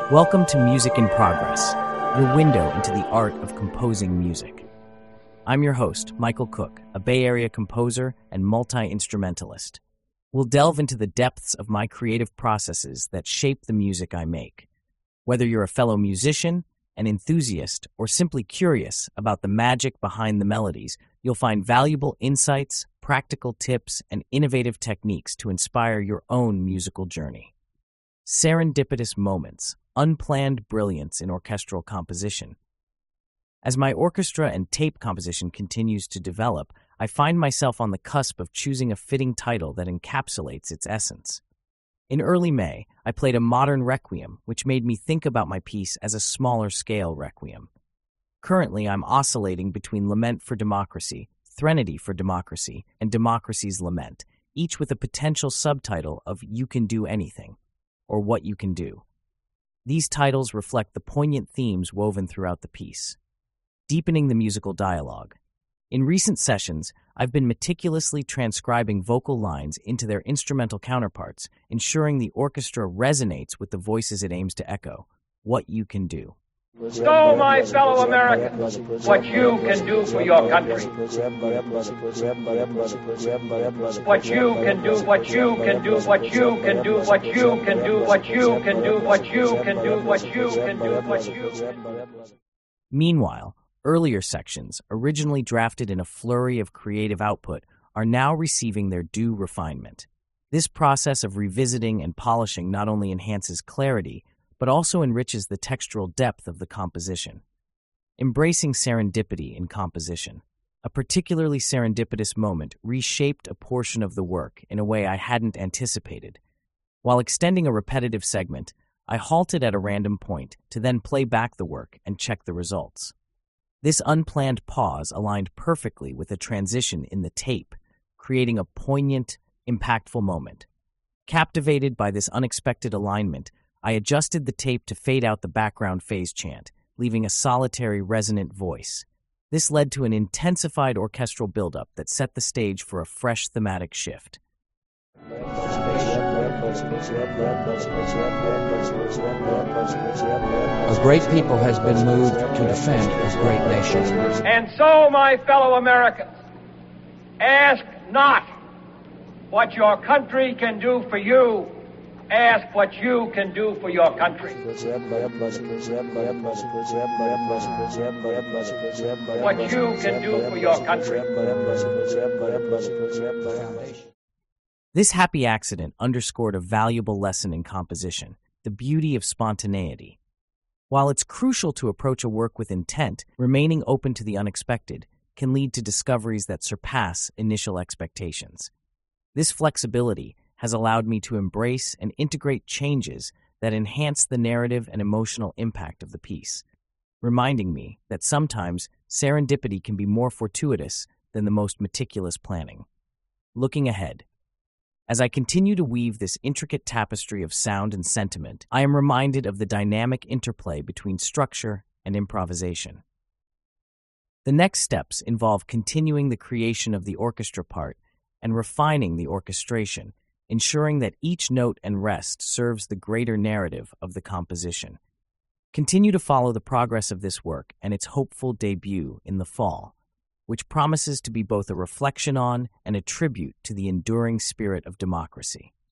Welcome to Music in Progress, your window into the art of composing music. I'm your host, Michael Cook, a Bay Area composer and multi-instrumentalist. We'll delve into the depths of my creative processes that shape the music I make. Whether you're a fellow musician, an enthusiast, or simply curious about the magic behind the melodies, you'll find valuable insights, practical tips, and innovative techniques to inspire your own musical journey. Serendipitous moments, unplanned brilliance in orchestral composition. As my orchestra and tape composition continues to develop, I find myself on the cusp of choosing a fitting title that encapsulates its essence. In early May, I played a modern requiem, which made me think about my piece as a smaller-scale requiem. Currently, I'm oscillating between Lament for Democracy, Threnody for Democracy, and Democracy's Lament, each with a potential subtitle of You Can Do Anything, or What You Can Do. These titles reflect the poignant themes woven throughout the piece. Deepening the musical dialogue. In recent sessions, I've been meticulously transcribing vocal lines into their instrumental counterparts, ensuring the orchestra resonates with the voices it aims to echo. What you can do. So, my fellow Americans, what you can do for your country. What you can do, what you can do, what you can do, what you can do, what you can do, what you can do, what you can do, what you can do. Meanwhile, earlier sections, originally drafted in a flurry of creative output, are now receiving their due refinement. This process of revisiting and polishing not only enhances clarity, but also enriches the textural depth of the composition. Embracing serendipity in composition. A particularly serendipitous moment reshaped a portion of the work in a way I hadn't anticipated. While extending a repetitive segment, I halted at a random point to then play back the work and check the results. This unplanned pause aligned perfectly with a transition in the tape, creating a poignant, impactful moment. Captivated by this unexpected alignment, I adjusted the tape to fade out the background phase chant, leaving a solitary, resonant voice. This led to an intensified orchestral buildup that set the stage for a fresh thematic shift. A great people has been moved to defend a great nation. And so, my fellow Americans, ask not what your country can do for you. Ask what you can do for your country. What you can do for your country. This happy accident underscored a valuable lesson in composition, the beauty of spontaneity. While it's crucial to approach a work with intent, remaining open to the unexpected can lead to discoveries that surpass initial expectations. This flexibility has allowed me to embrace and integrate changes that enhance the narrative and emotional impact of the piece, reminding me that sometimes serendipity can be more fortuitous than the most meticulous planning. Looking ahead, as I continue to weave this intricate tapestry of sound and sentiment, I am reminded of the dynamic interplay between structure and improvisation. The next steps involve continuing the creation of the orchestra part and refining the orchestration, ensuring that each note and rest serves the greater narrative of the composition. Continue to follow the progress of this work and its hopeful debut in the fall, which promises to be both a reflection on and a tribute to the enduring spirit of democracy.